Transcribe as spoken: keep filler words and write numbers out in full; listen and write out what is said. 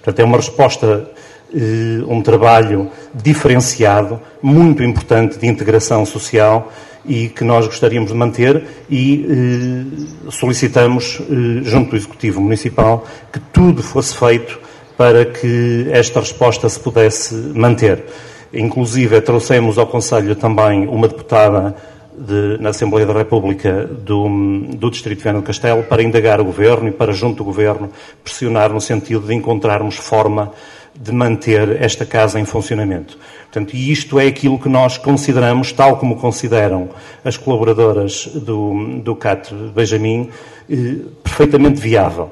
Portanto, é uma resposta, um trabalho diferenciado, muito importante de integração social e que nós gostaríamos de manter e solicitamos, junto do Executivo Municipal, que tudo fosse feito para que esta resposta se pudesse manter. Inclusive, trouxemos ao Conselho também uma deputada de, na Assembleia da República do, do Distrito de Viana do Castelo para indagar o Governo e para, junto do Governo, pressionar no sentido de encontrarmos forma de manter esta casa em funcionamento. Portanto, e isto é aquilo que nós consideramos, tal como consideram as colaboradoras do, do C A T Benjamim, eh, perfeitamente viável.